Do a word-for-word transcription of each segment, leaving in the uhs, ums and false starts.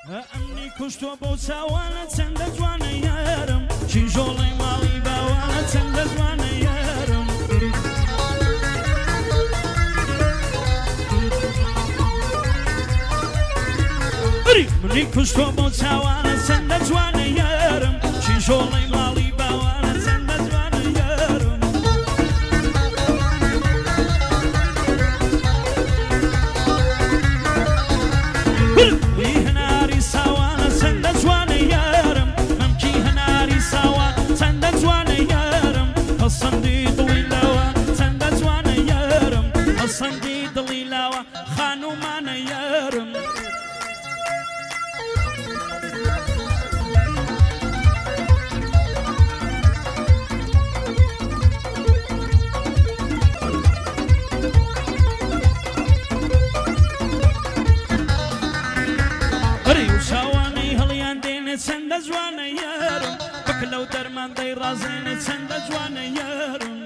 ئەمنی کوشتووە بۆ چاوانە چەندە جوانە یارم کیژۆڵی ماڵی باوانە چەندە جوانە یارم منی کوشتووە بۆ چاوانە چەندە جوانە یارم کیژۆڵی ماڵی باوانە چەندە جوانە یارم وی هەناری ساوانە چەندە جوانە یارم مەمکی هەناری ساوان چەندە جوانە یارم هەسەندی دڵی لاوە چەندە جوانە یارم هەسەندی دڵی لاوە خانومانە یارم چەندە جوانە یارم بکلە و دەرمان دەی ڕازێنێ چەندە جوانە یارم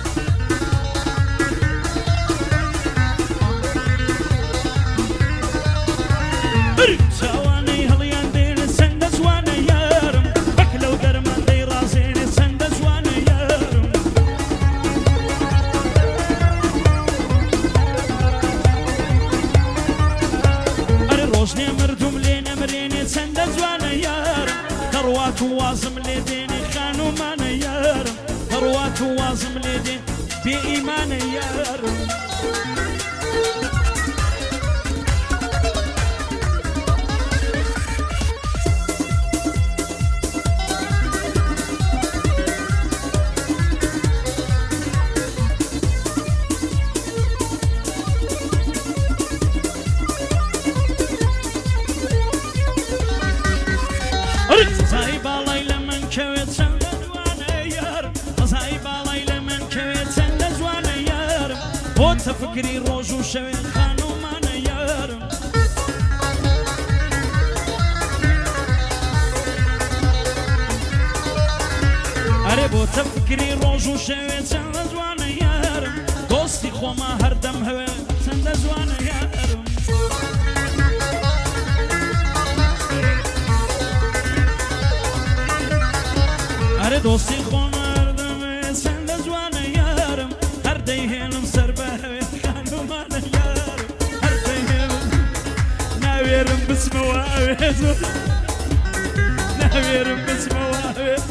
چاوانەی هەڵیان دێنێ چەندە جوانە یارم بکلە و دەرمان دەی ڕازێنێ چەندە جوانە یارم ئەرێ ڕۆژنێ مردوم لێ نەمرێنێ چەندە جوانە یارم هەڕوات و وازم لێ دێنێ خانومانە یارم هەڕوات و وازم لێ دێن بێ ئیمانە یارم زای باڵای لە من کەوێت چەندە جوانە یارم زای باڵای لە من کەوێت چەندە جوانە یارم بۆتە فکری ڕۆژ و شەوێت خانومانە یارم ئەرێ بۆتە فکری ڕۆژ و شەوێت چەندە جوانە یارم دۆستی خۆما هەردەم هەوێ چەندە جوانە یارم ئەرێ دۆستی خۆمە هەردەمێ چەندە جوانە یارم هەردەی هێنم سەر بە هەوێت خانومانە یارم هەردەی هێنم ناوێرم بچمەوە ئەوێت ناوێرم بچمەوە ئەوێت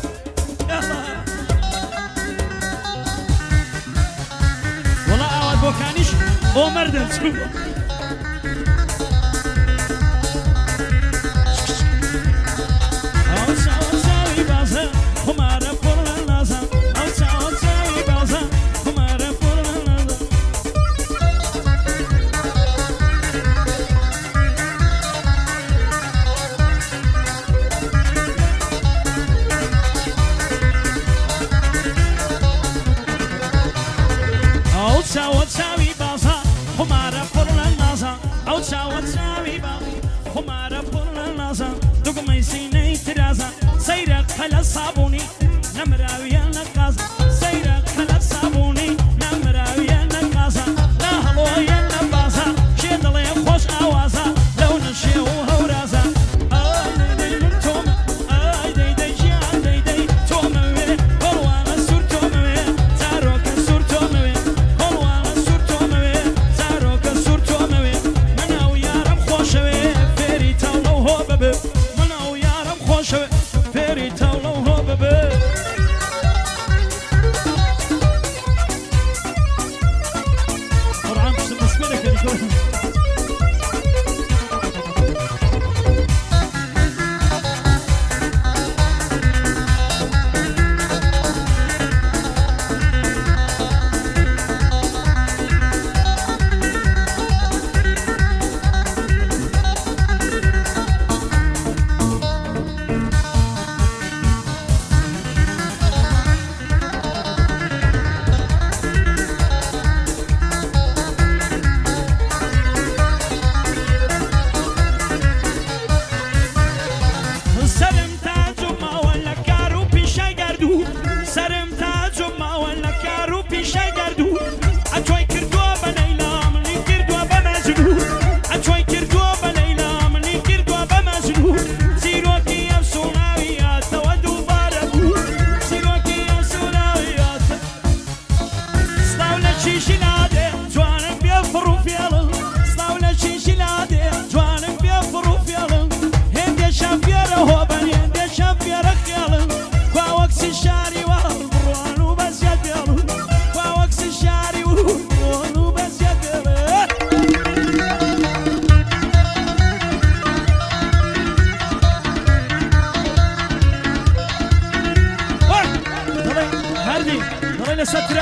وەڵا ئاوات بۆکانیش بۆ مەردە چوو خمارە پڕ لە نازان ئەو چاوە چاوی بازان خمارە پڕ لە نازان ئەو چاوە چاوی بازان خمارە پڕ لە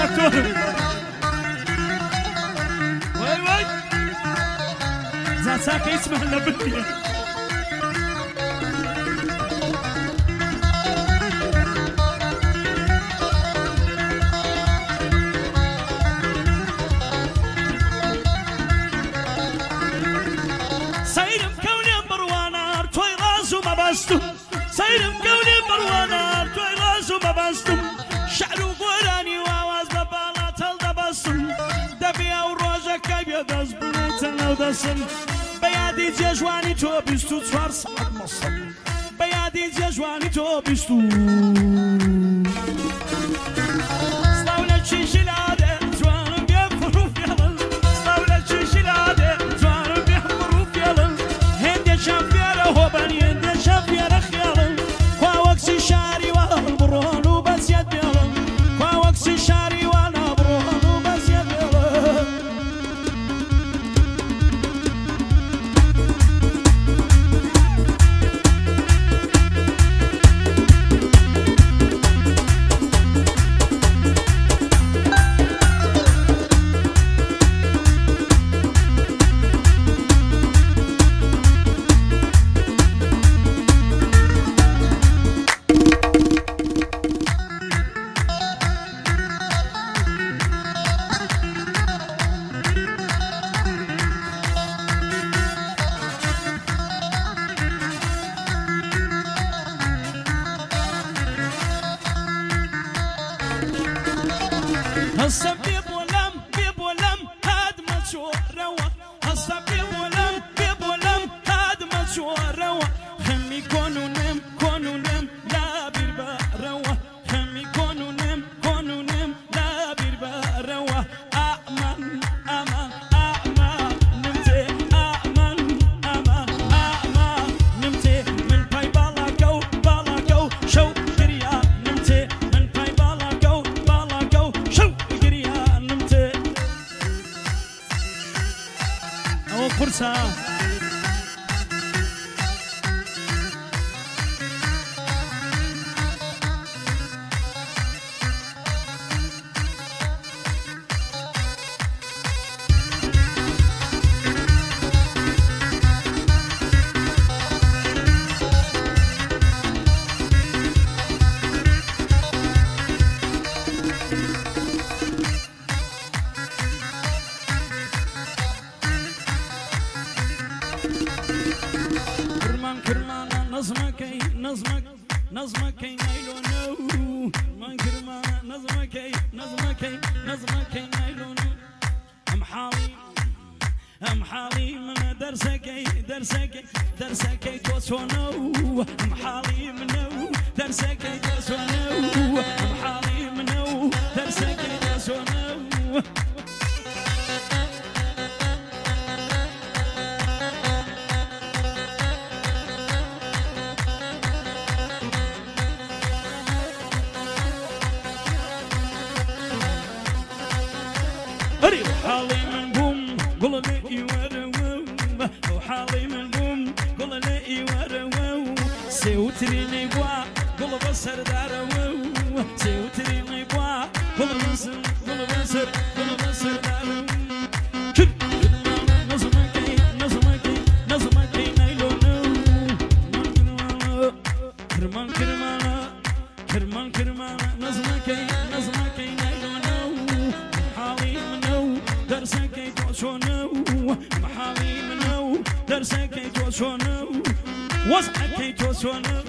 تورم واي واي زاساك اسمه لبني سيرم كوني مروانار توي راسو ما باستم سيرم كوني مروانار توي راسو ما باستم شعر وقراني واواز ببالا تل دبستم دبيا وروجا كايبيا داز بلوتن او دسم بيادي جواني تو بيستو تسوار ساعت مصم بيادي جواني تو بيستو سلاولة شيشلادة جوانم بيفرو فيلن سلاولة شيشلادة جوانم بيفرو فيلن هندي شافيرة هوباني هندي شافيرة خيالن كوا وكسي شاري والبرون وبس يديلن كوا وكسي شاري وانا برون وبس يديلن هسه بيبولم بيبولم هاد ما تشوف روا هسه بيبولم بيبولم هاد ما تشوف روا خمي كونو نم كونو نم لا بيربا روا خمي كونو نم كونو نم لا بيربا روا أأمن أمان أأمان نمتي أأمن أمان أأمان نمتي من باي بالاكو بالاكو شو كريا نمتي من باي بالاكو بالاكو شو أو فرصة نظمك نظمك نظمك نايلونو من كرما نظمك نظمك نظمك نايلونو ام حالي ام حالي من درسك درسك درسك توسونو ام حالي منو درسك توسونو ام حالي منو درسك توسونو وحالي من بوم قول لي ورو وحالي من بوم قول لي ورو سوتريني بوا قول بصر دارو سوتريني بوا قول بصر قول بصر قول بصر دارو نظمك نظمك نظمك نايلونو كرمان كرمان كرمان كرمان نظمك نظمك نايلونو حالي منو درسك توسونو محامي منو درسك توسونو وضعك توسونو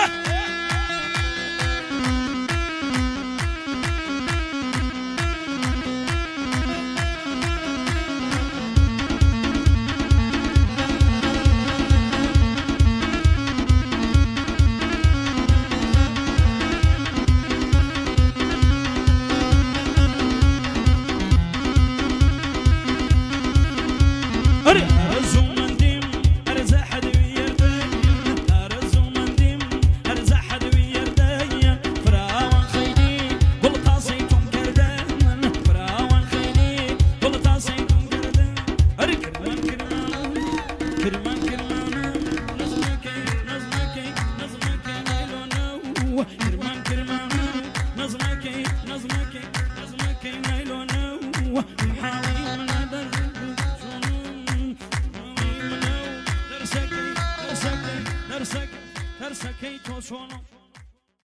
أرزو من ديم أرزا حد ويردين أرزو من ديم أرزا حد ويردين فراوان خيدي قل طاسيتم كردان فراوان خيدي قل طاسيتم كردان أري كرمان كرمان كرمان كرمان نظمك نظمك نظمك نايلونو كرمان كرمان نظمك نظمك نظمك نايلونه محاوي من هذا درسك درسك درسك درسك توصونه